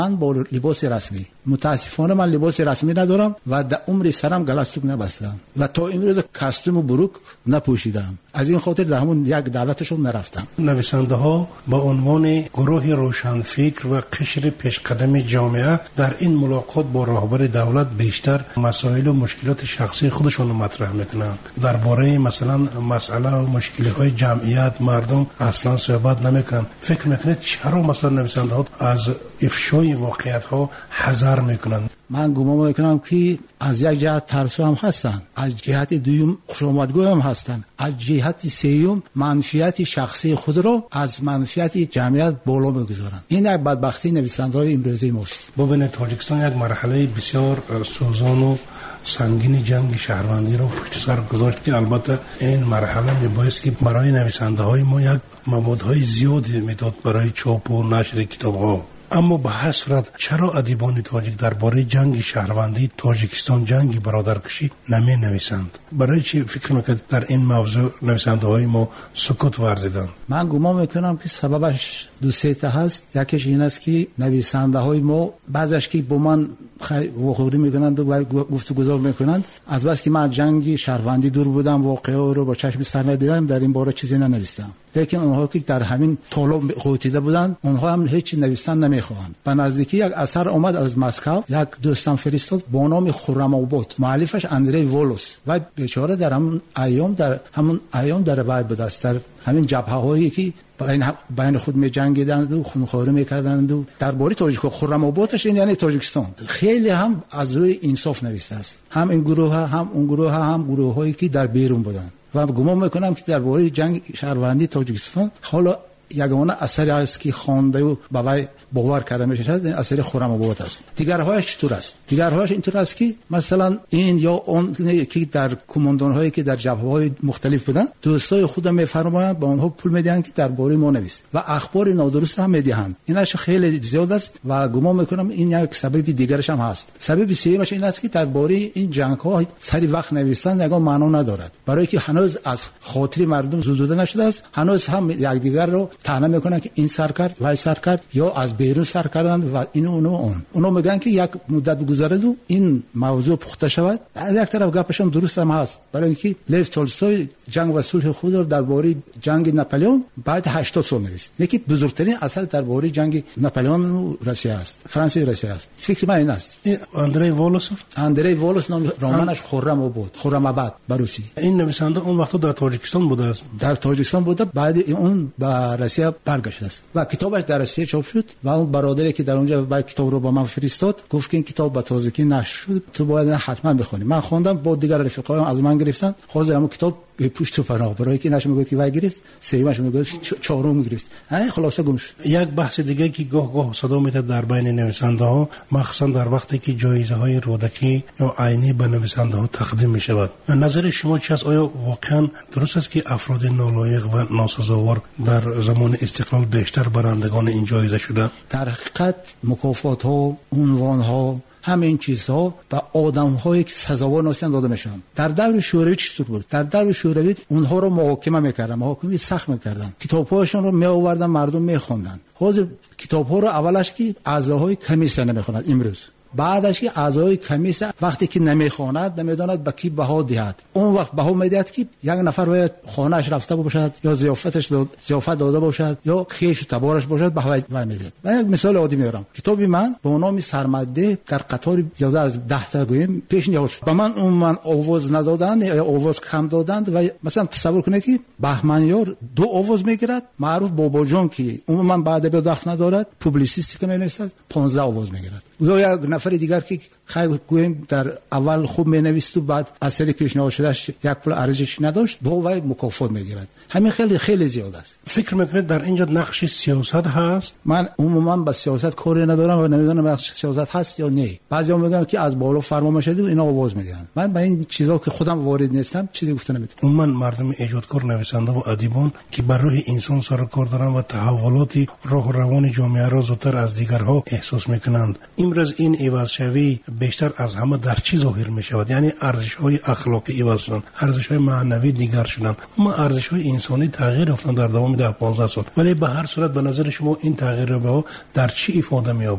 من با لباس رسمی، متاسفانه من لباس رسمی ندارم و در عمر سرم گلاستوک نبستم و تا امروز کاستوم و بروک نپوشیدم. از این خاطر در همون یک دعوتشون نرفتم. نویسنده ها با عنوان گروه روشنفکر و قشر پیشقدم جامعه در این ملاقات با رهبر دولت بیشتر مسائل و مشکلات شخصی خودشون رو مطرح میکنن. درباره مثلا مسئله و مشکلات جمعیت مردم اصلا صحبت نمیکنن. فکر میکنید چرا مثلا نویسنده ها از افشای واقعیت ها حذر میکنن؟ من گمان میکنم که از یک جهت ترسو هم هستن، از جهت دوم خوشامدگو هم هستن، از جهت سوم منفعت شخصی خود رو از منفعت جمعیت بالا میگذارن. این یک بدبختی نویسنده‌های امروزی ماست. ببینید تاجیکستان یک مرحله بسیار سوزان و سنگین جنگ شهروندی رو پشت سر گذاشت که البته این مرحله میبایست که برای نویسنده های ما یک موادهای زیادی میداد برای چاپ و نشر کتاب ها. اما به هر صورت چرا ادیبان تاجیک درباره جنگ شهروندی تاجیکستان، جنگ برادرکشی نمی نویسند؟ برای چی فکر میکنید در این موضوع نویسنده های ما سکوت ورزیدن؟ من گمان میکنم که سببش دو سه تا هست. یکیش این است که نویسنده های ما بعضیش که با من واقعی میکنند و گفتگو میکنند از بس که من جنگ شهروندی دور بودم، واقعه رو با چشم سر ندیدم، در این باره چیزی ننوشتم. لیکن اونها که در همین طالب قوتیده بودند اونها هم هیچ نوشتن نمیخواهند. به نزدیکی یک اثر اومد از مسکو، یک دوستم فرستاد با نام خرم آباد، مؤلفش اندری وولوس و بیچاره در همون ایام در وای بود است، در همین جبهه هایی که بین خود می جنگیدند و خونخواری میکردند و درباره تاجیکستان خرم آبادش این یعنی تاجیکستان خیلی هم از روی انصاف نوشته است، هم این گروه هم اون گروه هم گروه هایی که در بیرون بودند. و گمان میکنم که درباره جنگ شهروندی تاجیکستان حالا یگانه اثری است که خوانده و باور کرده میشه این اثر خرم آباد است. دیگرهایش چطور است؟ دیگرهایش اینطور است که مثلا این یا اون که در کماندان هایی که در جبهه های مختلف بودن دوستای خودم میفرمایند با اونها پول میدهند که درباره ما نویس و اخبار نادرست هم میدهند. اینش خیلی زیاد است و گمان میکنم این یک سبب دیگرش هم هست. سبب سومش این است که درباره این جنگ ها سری وقت نوشتن یگان معنا ندارد، برای که هنوز از خاطر مردم زدوده نشده است. هنوز هم یکدیگر رو طعنه میکنن که این سر کرد وای سر کرد یا از بیرون سر کردن و اونا میگن که یک مدت گذرد و این موضوع پخته شود. از یک طرف گپشون درست هم هست، برای اینکه لیو تولستوی جنگ و صلح خود رو درباره جنگ ناپلئون بعد 80 سال نوشت. یکی بزرگترین اثر درباره جنگ ناپلئون و روسیه است، فرانسه و روسیه است. فکر من این است. اندری وولوس نام رمانش خرم آباد بروسی. این نویسنده اون وقت در تاجیکستان بوده است. در تاجیکستان بوده، بعد اون به روسیه برگشته است و کتابش در روسیه چاپ شد و اون برادری که در اونجا با کتاب رو با من فرستاد گفت که این کتاب به تازگی نشر شد، تو باید حتما بخونی. من خوندم، با دیگر رفیقایم از من گرفتن، حاضر همون کتاب به پشت و پناه، برای که نشه میگه که وای گرفت، سومش میگه چهارم گرفت، خلاصه گم شد. یک بحث دیگه که گاه صدا میاد در بین نویسنده ها، مخصوصا در وقتی که جایزه های رودکی یا عینی به نویسنده ها تقدیم می شود، نظر شما چی است؟ آیا واقعا درست است که افراد نالایق و ناسزاوار در زمان استقلال بیشتر برندگان این جایزه شده؟ در حقیقت مکافات ها، عنوان ها، همین چیزها به آدم‌هایی که سزاوار نیستند داده میشن. در دور شوروی چطور بود؟ در دور شوروی اونها رو محاکمه میکردن، محاکمه سخت میکردن، کتاب‌هاشون رو میآوردن مردم میخوندن. حاضر کتاب‌ها رو اولش که اعضاهای کمیسیون نمیخونند، امروز بعدش که اعضای کمیسیون وقتی که نمیخواند نمیداند به کی بها دهد، اون وقت بها میدهد که یک نفر باید خانه‌اش رفته باشد یا ضیافت داده باشد یا خیش و تبارش باشد بها میدهد. من یک مثال عادی میارم. کتابی من با نام سرمده در قطار زیاده از 10 تا گویم پیشنهاد شد. به من آواز ندادند یا آواز کم دادند و مثلا تصور کنید که بهمنیار 2 آواز میگیرد، معروف بابا جان که عموما بعد به دخل ندارد، پوبلیسیستی که مینویسد 15 آواز میگیرد. یا یک نفر دیگر که خیلی گویم در اول خوب مینویسد و بعد اثری پیشنهاد شدهش یک پول ارزش نداشت، با وای مکافات میگیرد. همین خیلی زیاد است. فکر میکنید در اینجا نقش سیاست هست؟ من عموما با سیاست کاری ندارم و نمیدونم نقش سیاست هست یا نه. بعضیا میگن که از بالا فرمان شده و اینا آواز میدن. من با این چیزا که خودم وارد نیستم چیزی گفته نمیتونم. عموما مردم ایجادکار، نویسنده و ادیبان که بر روح انسان سر کار دارن و تحولات راه و روان جامعه را زودتر از دیگرها احساس میکنند، امروز این عوض شوی بیشتر از همه در چی ظاهر میشود؟ یعنی ارزش‌های اخلاقی عوض شدن، ارزش‌های معنوی دیگر شدن، اما ارزش‌های انسانی تغییر یافتند در دوام 10-15 سال. ولی به هر صورت به نظر شما این تغییر رو در چی ifade می‌یابد؟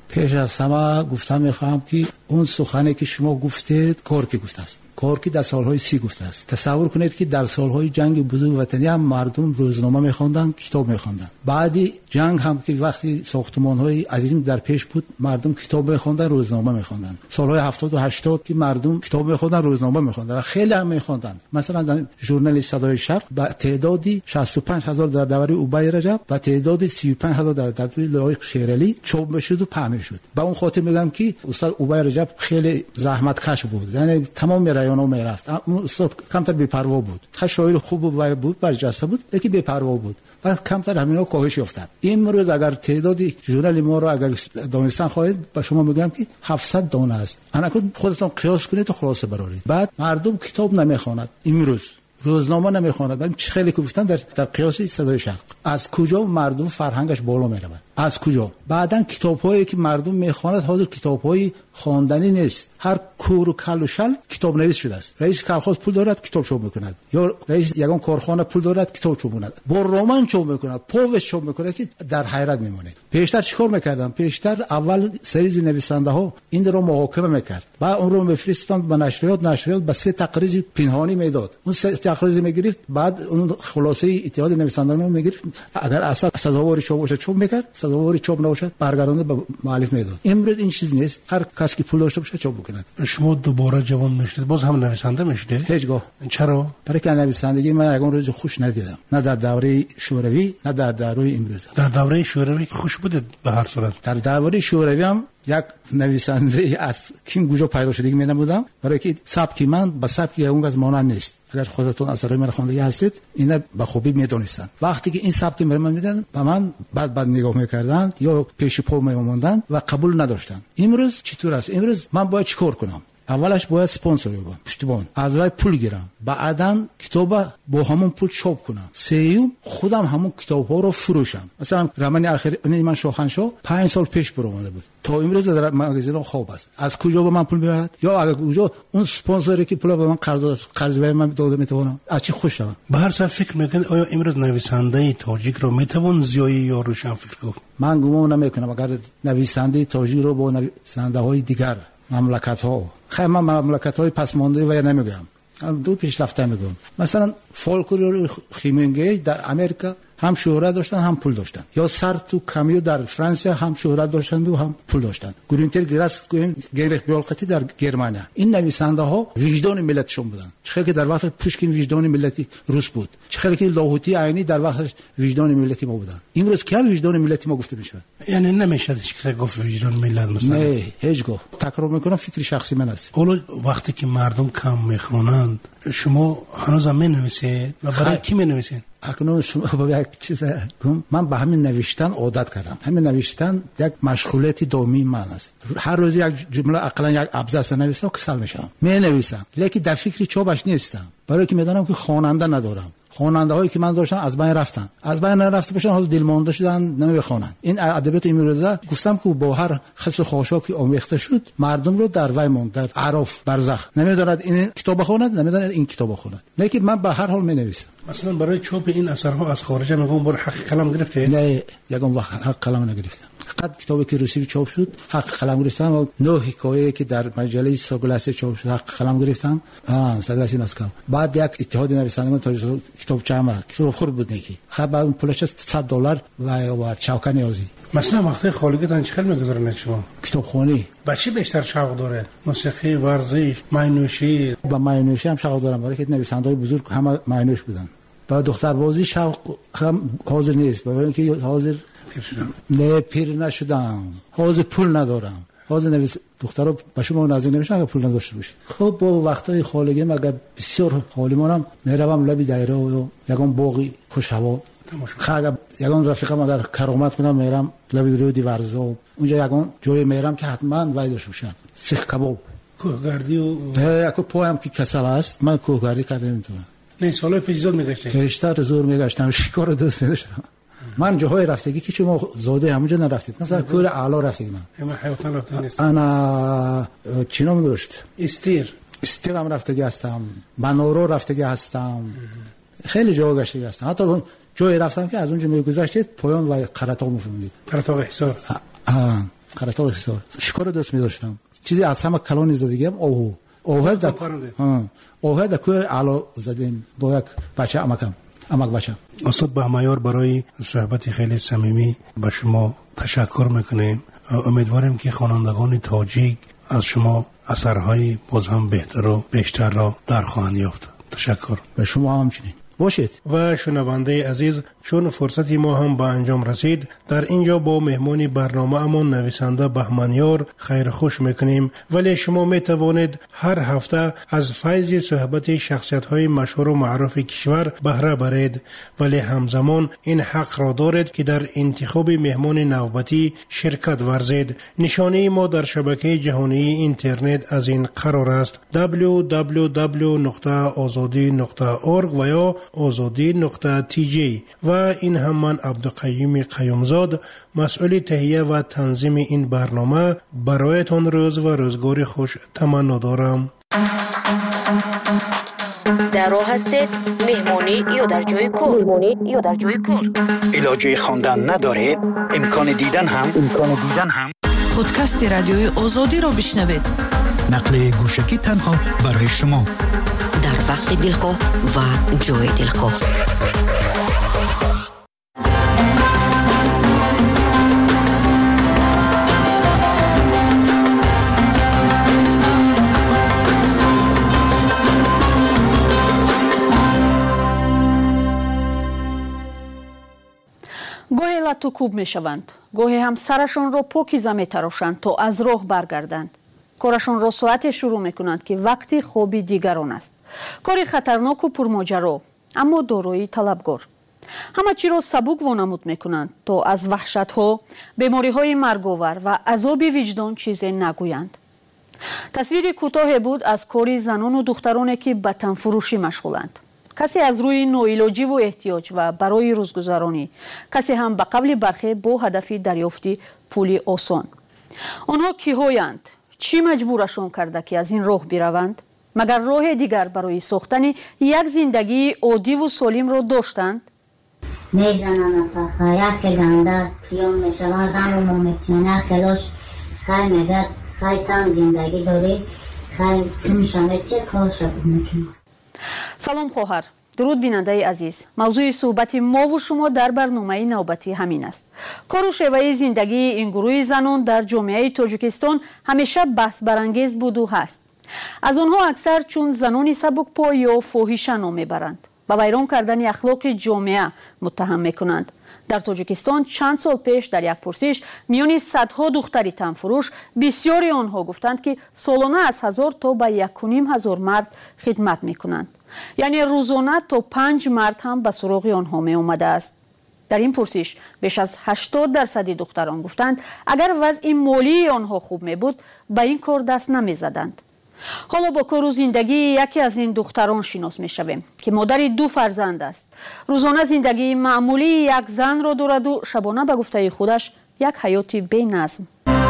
پیش از همه گفتم میخوام که اون سخنی که شما گفتید کورکی گفته است. کورکی در سالهای 30 گفته است. تصور کنید که در سالهای جنگ بزرگ وطنی هم مردم روزنامه میخوندن، کتاب میخوندن. بعدی جنگ هم که وقتی ساختمان‌های عظیم در پیش بود، مردم کتاب میخوندن، روزنامه میخوندن. سالهای 70 و 80 که مردم کتاب میخوندن، روزنامه میخوندن و خیلی هم میخوندن. مثلا در ژورنال صدای شرق با تعدادی 65000 در دوره اوبای رجب و تعدادی 35000 در دوره لایق شیرالی چاپ میشد و پخش میشد. با اون خاطر میگم که استاد اوبای رجب خیلی زحمت کش بود. یعنی تمام رایانو میرفت. اون استاد کمتر بی‌پروا بود. خیلی شاعر خوب بود، برجسته بود، لیکن بی‌پروا بود. و کمتر همینا کاهش یافتن. امروز اگر تعدادی ژورنال ما رو اگر دانستان خواهید، با شما میگم که 700 دانه است. انا خودتون قیاس کنید تا خلاصه برارید. بعد مردم کتاب نمیخواند. امروز روزنامه نمیخواند. من خیلی گفتم در قیاس صدای شرق. از کجا مردم فرهنگش بالا میره؟ از کجا؟ بعدن کتاب‌هایی که مردم میخواند حاضر کتاب‌های خواندنی نیست. هر کور و کل و شل کتاب نویس شده است. رئیس کارخانه پول دارد کتاب چاپ میکند، یا رئیس یگان کارخانه پول دارد کتاب چاپ میکند، با رمان چاپ میکند، پووش چاپ میکند که در حیرت میمونه. پیشتر چیکار میکردن؟ پیشتر اول سری نویسنده ها این رو محاکمه میکرد، بعد اون رو میفرستند به نشریات به سه تقریر پنهانی میداد. اون سه تقریر میگرفت، بعد اون خلاصه اتحاد نویسندگان رو میگرفت. اگر اصلا سزاوار چاپ باشه چاپ میکرد، سزاوار چاپ نباشه برگردونده به مؤلف میداد. امروز این چیز نیست. هر کسی که پول داشته باشه چاپ بکنه. شما دوباره جوان میشید، باز هم نویسنده میشید؟ هیچگاه. چرا؟ برای که نویسندگی من اون روز خوش ندیدم، نه در دوره شوروی نه در دوره امروز. در دوره شوروی خوش بوده به هر صورت. در دوره شوروی هم یک نویسنده از کیم گوجا پیدا شده می نمودم، برای که سبک من با سبک اون از مانند نیست. اگر خودتون اثرای من خوانده هستید اینا به خوبی میدونستان. وقتی که این سبک من میدن به من بعد نگاه میکردن یا پیش پا میموندن و قبول نداشتن. امروز چطور است؟ امروز من باید چیکار کنم؟ اولش باید اسپانسر بگم، پشتیبان، از وای پول گیرم، بعداً کتاب با همون پول چاپ کنم، سوم خودم همون کتاب‌ها رو فروشم. مثلا رمان اخیر من شاهنشاه 5 سال پیش برآمده بود، تا امروز در مغازه خواب است. از کجا به من پول میاد؟ یا اگر کجا اون اسپانسری که پول به من قرض به من داده میتونم از چی خوش شوم؟ به هر صورت فکر میکنید آیا امروز نویسنده تاجیک رو میتوان زیایی یا روشن فکر گفت؟ من گمان نمیکنم اگر نویسنده تاجیک رو با نویسنده‌های دیگر مملکت‌ها، خیلی من مملکت‌های پسمانده و نمیگم، دو پیشرفته میگم. مثلا فولکلور خیمنگی در امریکا هم شهرت داشتن هم پول داشتن، یا سارتر و کامیو در فرانسه هم شهرت داشتن و هم پول داشتن، گرینتر گراس گینریخ بیالقتی در گرمانیا. این نویسنده ها وجدان ملتشون بودن. چه که در وقت پوشکین وجدان ملتی روس بود، چه که لاهوتی عینی در وقت وجدان ملتی ما بودن. امروز که وجدان ملتی ما گفته میشه؟ یعنی نمیشه که گفت وجدان ملت مثلا. نه هیچگاه. تکرار میکنم فکر شخصی من است. حالا وقتی که مردم کم میخونند شما هنوز هم مینویسید و برای کی مینویسید؟ اکنون شما با یک چیز من به همین نوشتن عادت کردم. همین نوشتن یک مشغولیت دائمی من است. هر روز یک جمله اقلا یک ابزاس نویسم کسل میشم، می نویسم، لیکن در فکر چوبش نیستم، برای که میدونم که خواننده ندارم. خواننده هایی که من داشتم از بین رفتن، از بین نرفته باشن، حاضر دلمانده شدن نمیخوانن. این ادبیات امروزه گفتم که با هر خصل خاشاکی آمیخته شد، مردم رو در وی ماند، در عرف برزخ، نمیداند این کتاب بخواند، نمیداند این کتاب بخواند. نه که من به هر حال می نویسم. مثلا برای چاپ این اثرها از خارج میگم بر حق قلم گرفته؟ نه یگان وقت حق قلم نگرفتم. فقط کتابی که روسی چاپ شد حق قلم گرفتم و 9 حکایه که در مجله ساگلاسی چاپ شد حق قلم گرفتم. ساگلاسی مسکو. بعد یک اتحاد نویسندگان تا کتاب چهار کتاب خورد بود نکی. خب بعد پولش $100 و چاوکا نیازی. مثلا وقتی خالگیتان چقدر میگذارن شما؟ کتابخوانی. با چی بیشتر شوق داره؟ موسیقی، ورزش، معنوشی؟ با معنوشی هم شوق دارم، برای که نویسنده‌های بزرگ همه معنوش بودن. با دختربازی شوق هم حاضر نیست، برای اینکه حاضر نه پیر نشدم، حاضر پول ندارم. حاضر نویس دخترها با شما نازی نمیشن اگه پول نداشته باشی. خب با وقتای خالگی مگر بسیار حالیمونم میروم لبی دایره و یگان باقی خوش هوا خاگه یگان رفیقم اگر کرامت کنم میرم لبی رودی ورزا، اونجا یگان جای میرم که حتما وایدش بشن سیخ کباب کوهگردی و اكو پایم که کسل است. من کوهگردی کردم نمیتونم. نه سالای پیش زور میگشتم، پیشتر زور میگشتم، شکار دوست میداشتم. من جاهای رفتگی که شما زاده همونجا نرفتید، مثلا کوه اعلا رفتگی من حیوان رفتن نیست. انا چی نام داشت؟ استیر هم رفتگی هستم، منورو رفتگی هستم، خیلی جا گشتگی هستم. حتی جایی رفتم که از اونجا میگذشتید پایان و قرطاق میفهمید. قرطاق حصار. خرطا حصار شکار دوست می‌داشتم. چیزی از همه کلان دیگه اوه اوه دا کوی علا زدیم با یک بچه امک بچه. استاد بهمایار برای صحبت خیلی صمیمی به شما تشکر میکنیم. امیدواریم که خوانندگان تاجیک از شما اثرهای باز هم بهتر و بیشتر را در خواهند یافت. تشکر. به شما همچنین باشید. و شنونده عزیز، چون فرصتی ما هم به انجام رسید، در اینجا با مهمان برنامه امان نویسنده بهمنیار خیر خوش میکنیم. ولی شما میتوانید هر هفته از فیض صحبت شخصیت های مشهور و معروف کشور بهره برید، ولی همزمان این حق را دارید که در انتخاب مهمان نوبتی شرکت ورزید. نشانه ما در شبکه جهانی اینترنت از این قرار است: www.azadi.org و یا azadi.tj. و این هم من عبدالقیوم قیومزاد، مسئول تهیه و تنظیم این برنامه، برایتان روز و روزگار خوش تمنا دارم. در راه هستید مهمانی یا در جای کار؟ علاجه خواندن ندارید؟ امکان دیدن هم پادکست رادیوی آزادی را بشنوید. نقل گوشکی تنها برای شما، در وقت دلخواه و جای دلخواه. گاهی لطو کوب می شوند، گاهی هم سرشان را پاکیزه می تراشند تا از راه برگردند. کارشان را ساعت شروع می کنند که وقتی خوابی دیگران است. کاری خطرناک و پرماجرا، اما دارایی طلبگار. همه چی را سبک وانمود می کنند تا از وحشت ها، بیماری های مرگاور و عذاب وجدان چیزی نگویند. تصویر کوتاه بود از کاری زنان و دخترانی که به تن فروشی مشغولند. کسی از روی نوعلاجی و احتیاج و برای روزگذرانی، کسی هم به قبل برخی با هدف دریافتی پولی آسان. آنها کی‌هایند؟ چی مجبورشان کرده که از این راه بروند؟ مگر راه دیگر برای ساختن یک زندگی عادی و سالم را داشتند؟ میزنن تا خیلی گنده پیام میشوند، اما ممکنه خیلیش خیلی میگد خیلی تم زندگی داری، خیلی سمیشانه چه کار شد میکنه. سلام خواهر، درود بیننده عزیز. موضوع صحبت ما و شما در برنامه نوبتی همین است. کار و شیوه زندگی این گروه زنان در جامعه تاجیکستان همیشه بحث برانگیز بود و هست. از آنها اکثر چون زنان سبکپا یا فاحشه نام میبرند، با ویران کردن اخلاق جامعه متهم میکنند. در تاجیکستان چند سال پیش در یک پرسش میان صدها دختری تنفروش، بسیاری آنها گفتند که سالانه از 1000 تا به 1500 مرد خدمت میکنند. یعنی روزانه تا 5 مرد هم به سراغ آنها می آمده است. در این پرسش بیش از 80% دختران گفتند اگر وضع مالی آنها خوب می بود به این کار دست نمی زدند. حالا با کار و زندگی یکی از این دختران شناس می شویم که مادر 2 فرزند است. روزانه زندگی معمولی یک زن را دارد و شبانه به گفته خودش یک حیات بی نظم.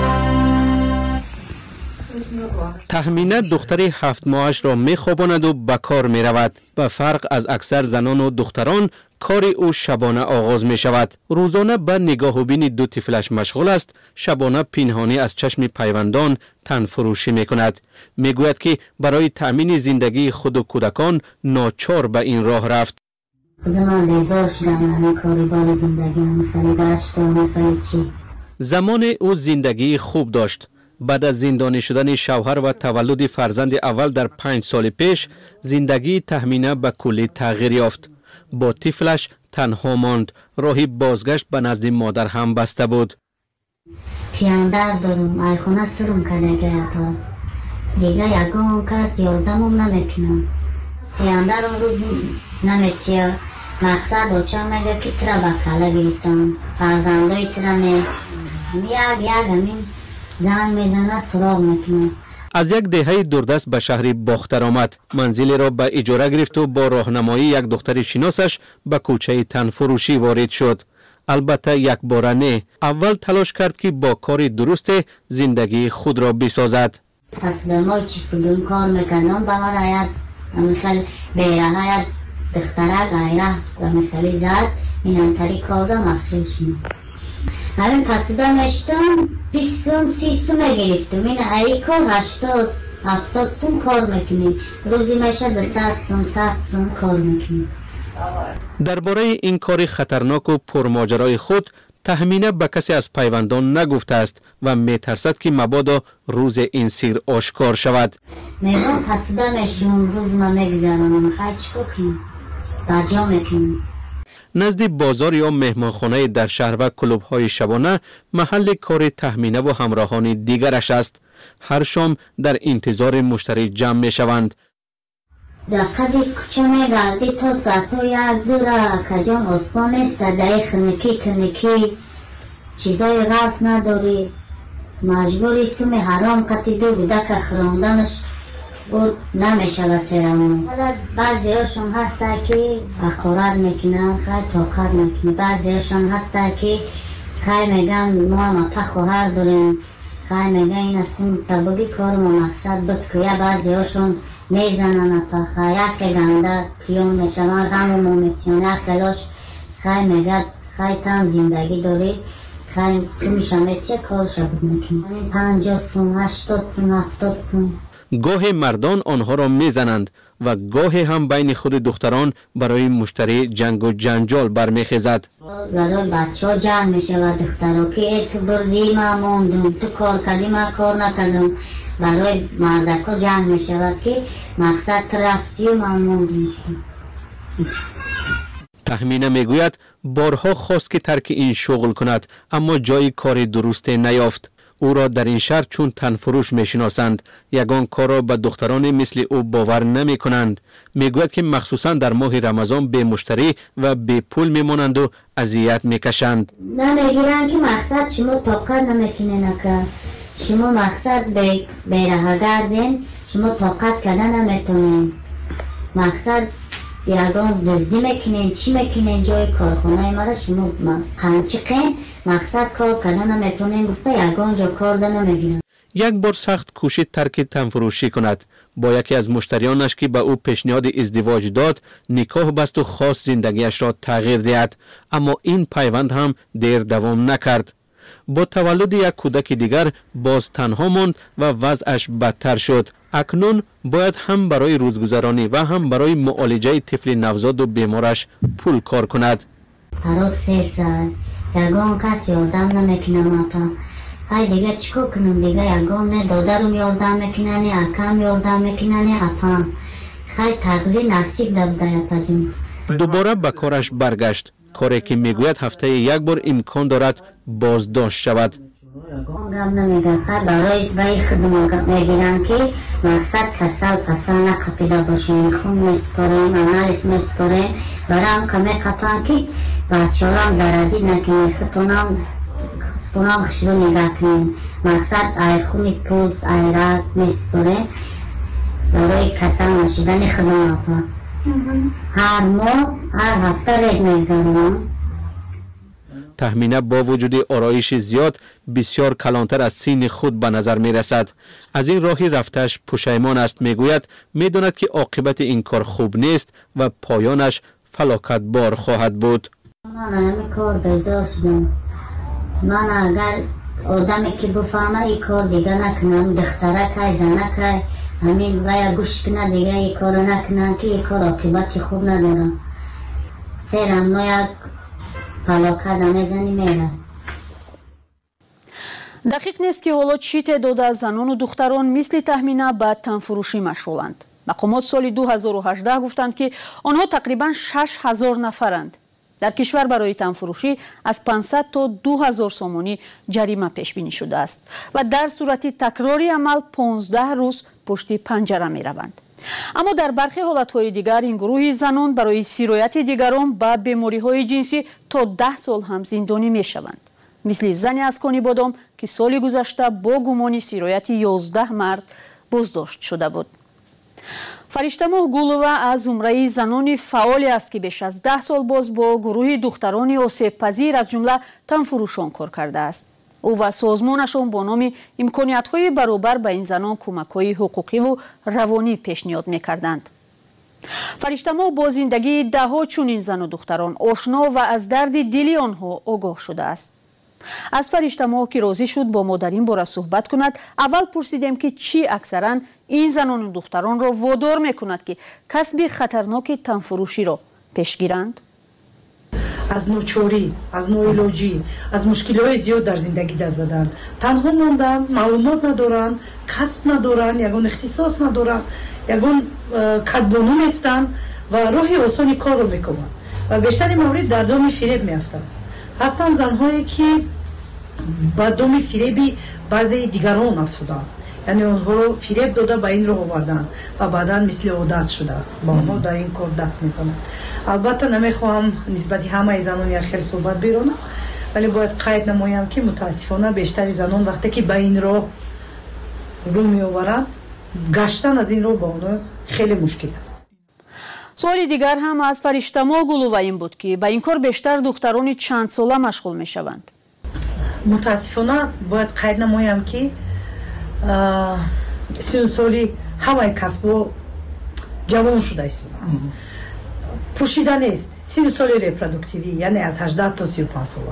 تخمیناً دختری 7 ماهش را می‌خواباند و به کار می‌رود. به فرق از اکثر زنان و دختران، کار او شبانه آغاز می‌شود. روزانه به نگاه و بین 2 طفلش مشغول است. شبانه پنهانی از چشم پیوندان تن فروشی می‌کند. می‌گوید که برای تأمین زندگی خود و کودکان ناچار به این راه رفت. خودم لیزار شدم، کاری بال زندگی خیلی داشت و خیلی چی. زمان او زندگی خوب داشت. بعد از زندانی شدن شوهر و تولد فرزند اول در 5 سال پیش، زندگی تخمینه به کلی تغییر یافت. با طفلش تنها ماند. راهی بازگشت به نزد مادر هم بسته بود. پیاندر دارم، ایخونه سرم کدگه تا دیگه یکم کس یادمم نمیکنم. پیاندر اون روز نمیتیا مقصد اوچا میگه که ترا بکاله گرفتم، فرزندای ترا یک همین زن میزنه سراغ میکنه. از یک دهه دوردست به شهر باختر آمد. منزلی را به اجاره گرفت و با راهنمایی یک دختر شناسش به کوچه تنفروشی وارد شد. البته یک بار نه. اول تلاش کرد که با کار درست زندگی خود را بسازد. پس به ما چی کدوم کار میکنم به من آید میخوال بیره های دختره غیره و میخوالی زد این انتری کار را مخصوص شنم. همین قصیده نشتم 20 سوم 30 سوم گرفتم. این ای کار 80-70 سوم کار میکنی، روزی میشه 200 سوم 100 سوم کار میکنی. درباره این کار خطرناک و پرماجرای خود تهمینه به کسی از پیوندان نگفته است و میترسد که مبادا روز این سیر آشکار شود. میگم قصیده میشم روز ما میگذرانم، خیلی چیکار کنم؟ بجا میکنم. نزد بازار یا مهمانخانه در شهر و کلوب‌های شبانه محل کار تهمینه و همراهان دیگرش است. هر شام در انتظار مشتری جمع میشوند. در قدی کوچه میگردی تا ساعتو یک دوره کجان اسمان است، در خنکی تنکی چیزای راست نداری، مجبوری سوم حرام قطی دو بوده که خراندنش بود نمیشه و سرمون. بعضی هاشون هسته که اقارت میکنن، خیلی طاقت میکنه. بعضی هاشون هسته که خیلی میگن ما هم پخوهر داریم، خیلی میگن این اصلا تباگی کار ما مقصد بود که یا بعضی هاشون میزنن پخه، یک گنده پیون میشون غم و میتیون، یک خلاش خیلی میگه خیلی تم زندگی داری، خیلی سومیش همیتی کار شد میکنه. 50 سوم 80 سوم 70 سوم. گاه مردان آنها را میزنند و گاه هم بین خود دختران برای مشتری جنگ و جنجال برمیخیزد. برای بچه ها جنگ میشه و دخترها که تو بردی ما موندم، تو کار کردی ما کار نکردم. برای مردک ها جنگ میشه که مقصد تو رفتی و ما موندم. تهمینه میگوید بارها خواست که ترک این شغل کند اما جای کار درست نیافت. او را در این شهر چون تنفروش میشناسند. یگان کار را به دختران مثل او باور نمی کنند. میگوید که مخصوصا در ماه رمضان به مشتری و به پول میمانند و اذیت میکشند. نمیگیرن که مقصد شما طاقت نمیکنه نکه، شما مقصد بیره گردین، شما طاقت کردن نمیتونین. مقصد یگان دزدی میکنین، چی میکنین جای کارخانه مرا شما قنچقین، مقصد کار کردن نمیتونین. گفته یگان جا کار ده نمیگیرن. یک بار سخت کوشید ترک تنفروشی کند. با یکی از مشتریانش که به او پیشنهاد ازدواج داد نکاح بست و خواست زندگیش را تغییر دهد، اما این پیوند هم دیر دوام نکرد. با تولد یک کودک دیگر باز تنها ماند و وضعش بدتر شد. اکنون باید هم برای روزگذرانی و هم برای معالجه طفل نوزاد و بیمارش پول کار کند. هراک سیر سر یگان کس یادم نمیکنه ماتا. های دیگه چیکار کنم؟ دیگه یگان نه دادرم یادم میکنه، نه اکم یادم میکنه، نه اپام. خیلی تقدیر نصیب دبده اپا جون. دوباره به کارش برگشت. کاری که میگوید هفته یک بار امکان دارد بازداشت شود. گم نمیگن خیلی برای بای خدمت میگیرن که مقصد کسل پسل نقفیده باشین، خون میسپارین، انالیز میسپارین، برای هم که میقفن که بچه هم زرازی نکنین، خطونام خشرو نگه کنین. مقصد ای خونی پوز ای رد میسپارین برای کسل نشیدن خدمت. هر ماه هر هفته رید میگذارم. تهمینه با وجود آرایش زیاد بسیار کلانتر از سین خود به نظر می رسد. از این راهی رفتش پشیمان است. میگوید میداند که عاقبت این کار خوب نیست و پایانش فلاکت بار خواهد بود. من همه کار بیزار شدم. من اگر آدمی که بفهمه این کار دیگه نکنم، دختره که زنه که همین باید گوش کنه دیگه این کار نکنم که این کار عاقبت خوب ندارم. سیرم نوید فلاکت نمیزنی میره. دقیق نیست که حالا چی تعداد از زنان و دختران مثل تهمینه به تنفروشی مشغولند. مقامات سال 2018 گفتند که آنها تقریبا 6000 نفرند. در کشور برای تنفروشی از 500 تا 2000 سومانی جریمه پیش بینی شده است و در صورت تکراری عمل 15 روز پشت پنجره می روند. اما در برخی حالتهای دیگر این گروه زنان برای سیرایت دیگران به بیماری‌های جنسی تا 10 سال هم زندانی می شوند. مثل زنی از کانی بادام که سال گذشته با گمان سیرایت 11 مرد بازداشت شده بود. فرشته ماه گولوه از زمره زنان فعالی است که بیش از 10 سال باز با گروه دختران آسیب پذیر از جمله تنفروشان کار کرده است. او و سازمانشان با نام امکانیت‌های برابر به این زنان کمک‌های حقوقی و روانی پیشنهاد می‌کردند. فرشته ماه با زندگی ده‌ها چنین زن و دختران آشنا و از درد دلی آنها آگاه شده است. از فرشته ماه که راضی شد با ما در این باره صحبت کند، اول پرسیدیم که چی اکثرا این زنان و دختران را وادار میکند که کسب خطرناک تنفروشی را پیش گیرند. از نوچوری، از نوعلاجی، از مشکلات زیاد در زندگی دست زدند. تنها موندن، معلومات ندارند، کسب ندارند، یگان اختصاص ندارند، یگان کدبانو نیستند و راه آسانی کار رو میکنند و بیشتر مورد در دام فریب میافتند. هستند زنهایی که با دام فریبی بعضی دیگران افتادند، یعنی آنها رو فریب داده به این راه آوردن و بعدا مثل عادت شده است با آنها در این کار دست میزنند. البته نمیخواهم نسبت همه زنان یک خیلی صحبت بیرونم، ولی باید قید نمایم که متاسفانه بیشتر زنان وقتی که به این راه رو میآورند، گشتن از این راه با آنها خیلی مشکل است. سوالی دیگر هم از فرشته ماه گلووا این بود که به این کار بیشتر دختران چند ساله مشغول میشوند. متاسفانه باید قید نمایم که 30 سالی همه کسب جوان شده است. پوشیده نیست. 30 سالی ریپرودکتیوی یعنی از 18 تا 35 ساله.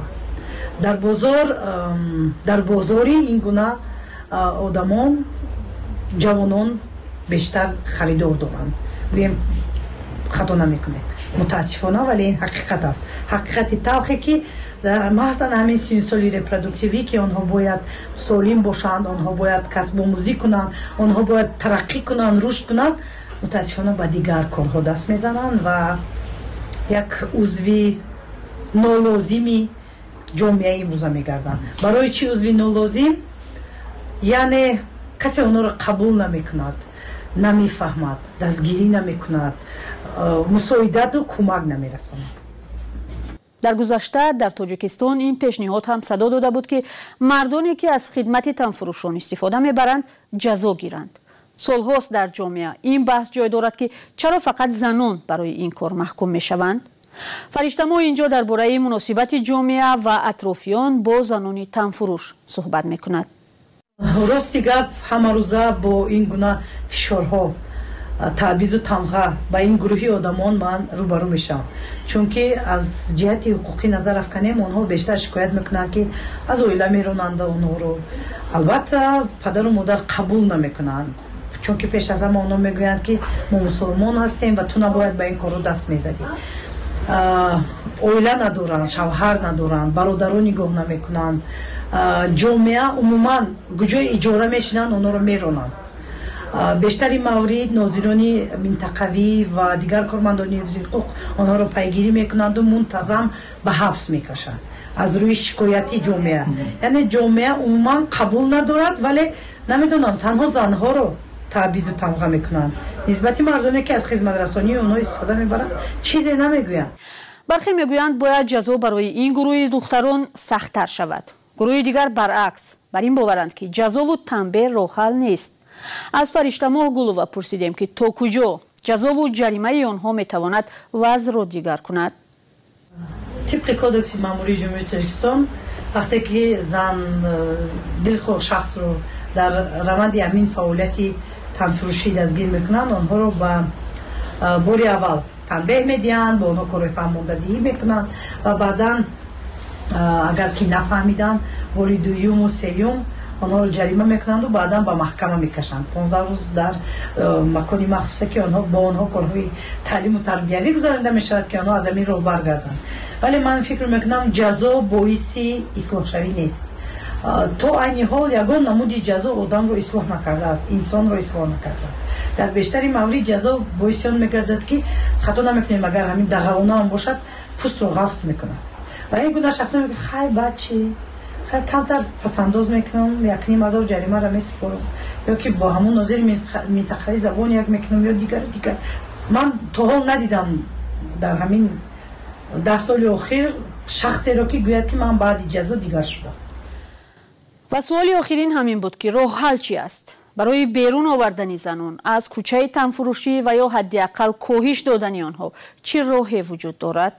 در بازاری این گونه آدمان جوانان بیشتر خریدار دارند. گویم خطا نمیکنه متاسفانه، ولی این حقیقت است. حقیقت تلخی که در محض همین 30 سالی ریپرودکتیوی که آنها باید سالم باشند، آنها باید کسب آموزی کنند، آنها باید ترقی کنند، رشد کنند، متاسفانه با دیگر کارها دست میزنند و یک عضوی نالازمی جامعه امروزه میگردند. برای چی عضوی نالازم؟ یعنی کسی آنها را قبول نمیکند، نمیفهمد، دستگیری نمیکند، مساعدت و کمک نمیرساند. در گذشته در تاجیکستان این پیشنهاد هم صدا داده بود که مردانی که از خدمت تنفروشان استفاده میبرند جزا گیرند. سالهاست در جامعه این بحث جای دارد که چرا فقط زنان برای این کار محکوم میشوند. فرشته ماه اینجا درباره مناسبت جامعه و اطرافیان با زنان تنفروش صحبت میکند. راستی گپ همه روزه با این گونه فشارها، تعویض و تمغه با این گروهی آدمان من روبرو میشم، چون که از جهت حقوقی نظر افکنیم آنها بیشتر شکایت میکنند که از اویله میرونند آنها رو. البته پدر و مادر قبول نمیکنند، چون که پیش از همه آنها میگویند که ما مسلمان هستیم و تو نباید به این کار رو دست میزدی. اویله ندارند، شوهر ندارند، برادران نگاه نمیکنند. جامعه عموما کجای اجاره میشینند آنها رو میرونند. بیشتری مورد ناظران منطقوی و دیگر کارمندان حقوق آنها را پیگیری میکنند و منتظم به حبس میکشند از روی شکایتی جامعه. یعنی جامعه عموما قبول ندارد، ولی نمیدونم تنها زنها رو تعویض و تمغه میکنند. نسبت مردانی که از خدمت رسانی اونها استفاده میبرند چیزی نمیگویند. برخی میگویند باید جزا برای این گروه دختران سخت‌تر شود. گروه دیگر برعکس بر این باورند که جزا و تنبیه راه حل نیست. از فرشته ماه گلووا پرسیدیم که تا کجا جزا و جریمه آنها میتواند وضع را دیگر کند. طبق کودکس ماموری جمهوری تاجیکستان وقتی که زن دلخواه شخص رو در روند همین فعالیتی تنفروشی دستگیر میکنند، آنها رو به باری اول تنبیه میدهند، با آنها کار فرماندهی میکنند و بعدا اگر که نفهمیدن باری دوم و سوم آنها رو جریمه میکنند و بعدا به محکمه میکشند. 15 روز در مکانی مخصوصه که آنها با آنها کارهای تعلیم و تربیوی گذارنده میشود که آنها از امین رو برگردند. ولی من فکر میکنم جزا باعث اصلاح شوی نیست. تو این حال یگان نمودی جزا آدم رو اصلاح نکرده است، انسان رو اصلاح نکرده است. در بیشتری مورد جزا باعث آن میگردد که خطا نمیکنیم اگر همین دغلانه هم باشد پوست رو قفس میکند و این گونه شخصا میگه خیر بچه کمتر پسنداز میکنم، 1,500 جریمه را میسپارم، یا که با همون ناظر منطقه‌ای زبان یک میکنم یا دیگر. من تا حال ندیدم در همین 10 سال اخیر شخصی را که گوید که من بعد جزا دیگر شدم. و سوال آخرین همین بود که راه حل چی است برای بیرون آوردن زنان از کوچه تنفروشی و یا حداقل کاهش دادن آنها؟ چه راهی وجود دارد؟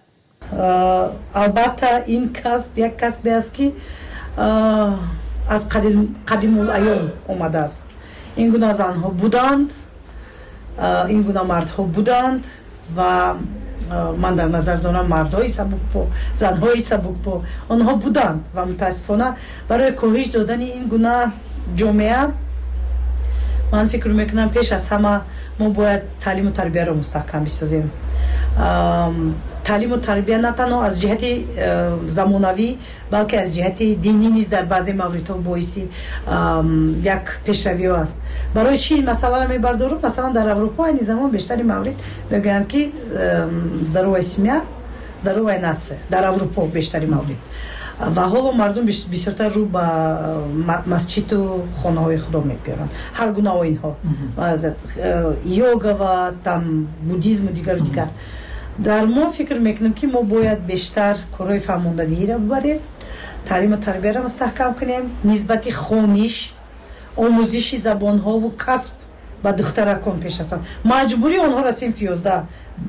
البته این کسب یک کسبی است که از قدیم الایام آمده است. این گونه زنها بودند، این گونه مردها بودند و من در نظر دارم مردهای سبک‌پا، زنهای سبک‌پا آنها بودند و متاسفانه برای کاهش دادن این گونه جامعه من فکر میکنم پیش از همه ما باید تعلیم و تربیه را مستحکم بسازیم. تعلیم و تربیه نه تنها از جهت زمانوی بلکه از جهت دینی نیز در بعضی موردها باعث یک پیشروی است. برای چی این مسئله را میبردارم؟ مثلا در اروپا این زمان بیشتری مورد میگن که здоровая семья, здоровая нация در اروپا بیشتری مورد و حالا مردم بسیارتر رو به مسجد و خانه های خدا میگیرند هر گونه آیین ها یوگا و تام بودیسم و دیگر در ما فکر میکنم که ما باید بیشتر کارهای فرماندهی را ببریم، تعلیم و تربیه را مستحکم کنیم، نسبت خوانش، آموزش زبان ها و کسب با دخترکان پیش است. مجبوری آنها را صنف 11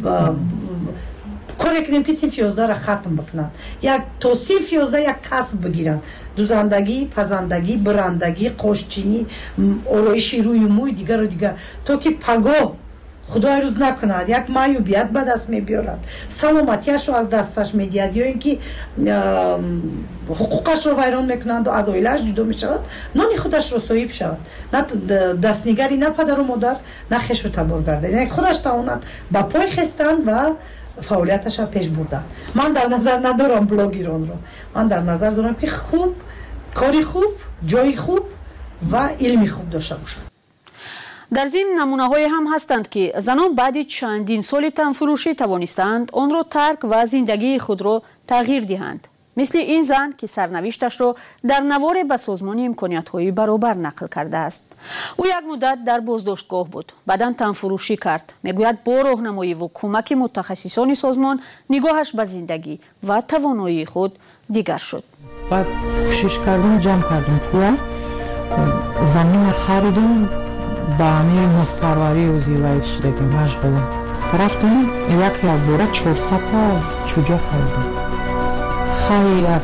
کاری کنیم که صنف 11 را ختم بکنند. یک تا صنف 11 یک کسب بگیرند. دوزندگی، پزندگی، برندگی، قاشچینی، آرایش روی موی دیگر و دیگر تا که پگاه خدای روز نکند یک معیوبیت به دست میبیارد، سلامتیش رو از دستش میدهد یا اینکه حقوقش رو ویران میکنند و از عائله‌اش جدا میشود، نان خودش رو صاحب شود، نه دستنگری، نه پدر و مادر، نه خویش و تبار گردد، یعنی خودش تواند با پای خستن و فعالیتش را پیش بردن. من در نظر ندارم بلاگران رو، من در نظر دارم که خوب کاری خوب، جای خوب و علمی خوب داشته باشند. در ضمن نمونه‌هایی هم هستند که زنان بعد چندین سال تنفروشی توانستند آن را ترک و زندگی خود را تغییر دهند. مثل این زن که سرنوشتش را در نوار به سازمان امکانیت‌های برابر نقل کرده است. او یک مدت در بازداشتگاه بود، بعداً تنفروشی کرد. میگوید با راهنمایی و کمک متخصصان سازمان نگاهش به زندگی و توانایی خود دیگر شد. بعد کوشش کردیم، جمع کردیم پول، زمین خریدیم، با همین محتواری و زیوایت شده که مشغله رفتیم یک بوره 400 تا چوجه خریدیم، خیلی یک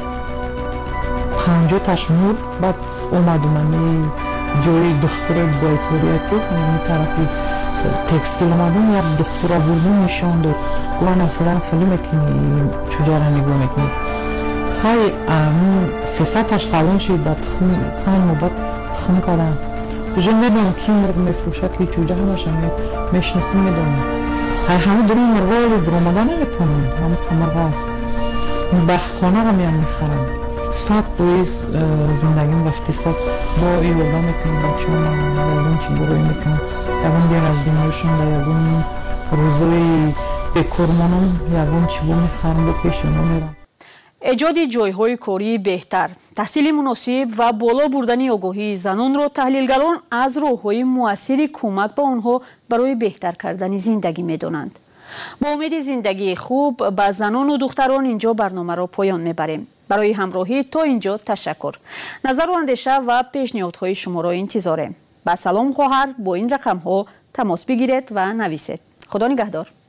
50 تشمور. بعد اومدیم این جوری دختر بایکوریت بود، این طرفی تکستیل اومدیم، یک دختر بردیم نشان داد، گوانه فلان خیلی میکنی چوجه را نگاه میکنی، خیلی 300 تاش خلون شد. بعد خیلی مدت تخم کردم کجا میدونم کی مرد میفروشد که چوجه همش میشناسیم، میدونم همه داریم مرغا رو برامدن نمیتونم، همه تو مرغا هست بخخانه رو میام میخرم. 100 پویز زندگیم رفتی ساز با ایوگا میکنیم، بچه هم یادون چی بروی میکنم، یادون دیر از دنیاشون در یادون روزوی بکرمانم یادون چی بو میخرم با پیشونو میرم. ایجاد جایهای کاری بهتر، تحصیل مناسب و بالا بردن آگاهی زنان را تحلیلگران از راه‌های مؤثر کمک به آنها برای بهتر کردن زندگی می‌دانند. با امید زندگی خوب به زنان و دختران اینجا برنامه را پایان می‌بریم. برای همراهی تا اینجا تشکر. نظر و اندیشه و پیشنهادهای شما را انتظاریم. با سلام خواهر با این رقم‌ها تماس بگیرید و نویسید. خدا نگهدار.